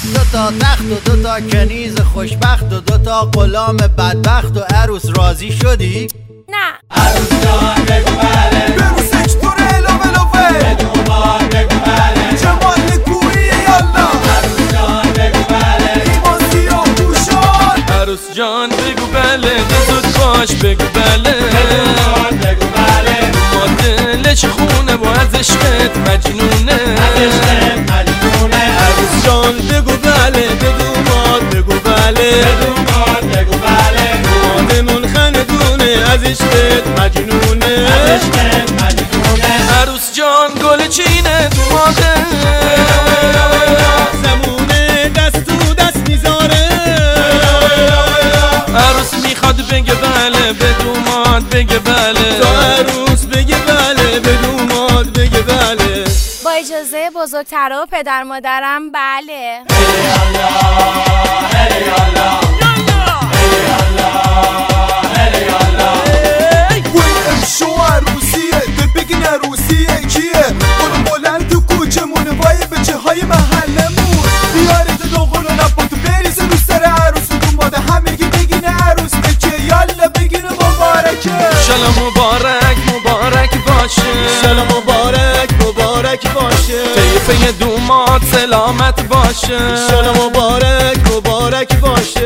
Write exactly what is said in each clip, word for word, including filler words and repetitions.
دو تا تخت و دو تا کنیز خوشبخت و دو تا غلام بدبخت و عروس راضی شدی؟ نه. عروس جان بگو بله، بروسه چطوره الوه الوه، بدون بار بگو بله، جمال کویی یالا. عروس جان بگو بله، ایمان سیاه پوشان. عروس جان بگو بله، زود باش بگو بله، بدون بار بگو بله، ما دلش خونه و از عشقت مجنونه، از عشقت مجنونه. عروس جان بگو بله، بدون ما بگو بله، بدون بار بگو بله، مادمون خندونه از عشقت مجنونه، از عشقت مجنونه. عروس جان گل چینه تو ماده، زمونه دست تو دست میذاره، عروس میخواد بگه بله، بدون ماد بگه بله، تو عروس بگه بله، بدون ماد بگه بله. با اجازه بزرگترا و پدر مادرم بله. هلی الله، هلی الله، هلی الله، هلی الله. وی امشو عروسیه، ده بگین عروسیه کیه؟ گل بلند تو کوچمونه، وای به چه های محلمون. بیارید دوغلو نباتو بریز رو سر عروس و دوماده، همگی بگین عروس بکه، یالا بگین مبارکه. شالا مبارک مبارک باشه، شالا مبارک مبارک باشه، طیفه دومات سلامت باشه، شالا مبارک مبارک باشه.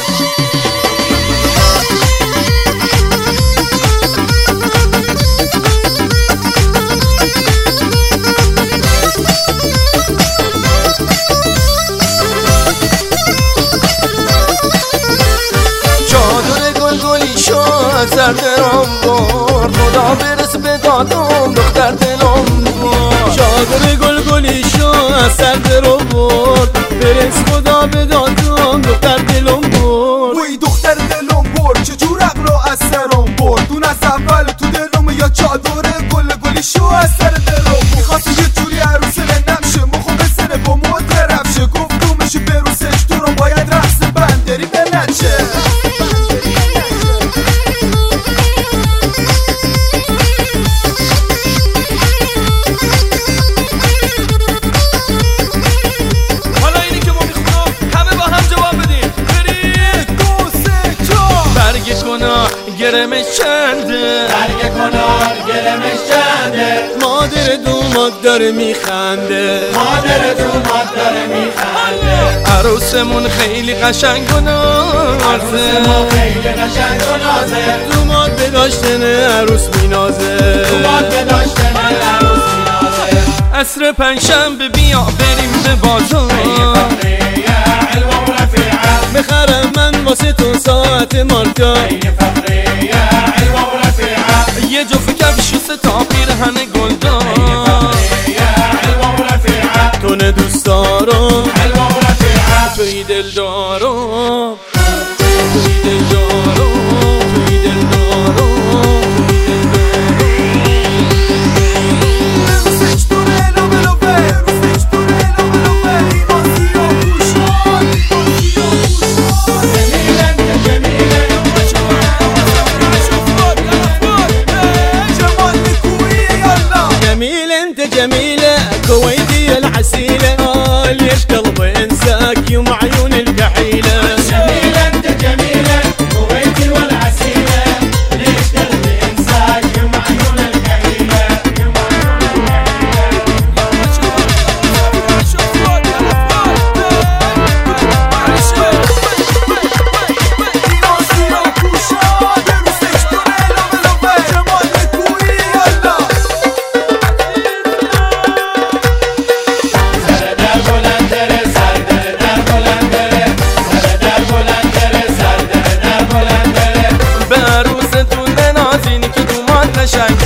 چادر گلگلی شو از سر دلم برد، خدا برس به دادم دختر دلم برد. چادر گلگلی شو از سر دلم برد، برس خدا به دادم دختر دلم برد. وی دختر دلم برد، چجور اقرا از سرم برد. اون از اول تو دلم یا چادر گلگلی شو از سر دلم. میخواست یه جوری عروس نمشه، مخو به سر با مو طرفشه. گفتمش بروسش تو رو باید رقص بندری بنچه. گرمش چنده، برگ کنار گرمش چنده، مادر دومات داره میخنده، مادر دومات داره میخنده. عروسمون خیلی قشنگ و نازه، عروسمون خیلی قشنگ و نازه، دومات به داشتن عروس مینازه، دومات به داشتن عروس مینازه. عصر پنجشنبه بیا بریم به بازار، بخرم من واسه تو ساعت مارکا، یه جفت کفش و سه تا پیرهن گلدار، تو نه دوست دارم توی دل دارم، توی دل دارم، توی دل دارم. جميلة كويتية العسيلة، ليش قلبي انساك يوم عيون الكحيلة. جميلة انت جميلة كويتي والعسيلة، ليش قلبي انساك يوم عيون الكحيلة، يوم عيون عروستون نازینی که دومات قشنگ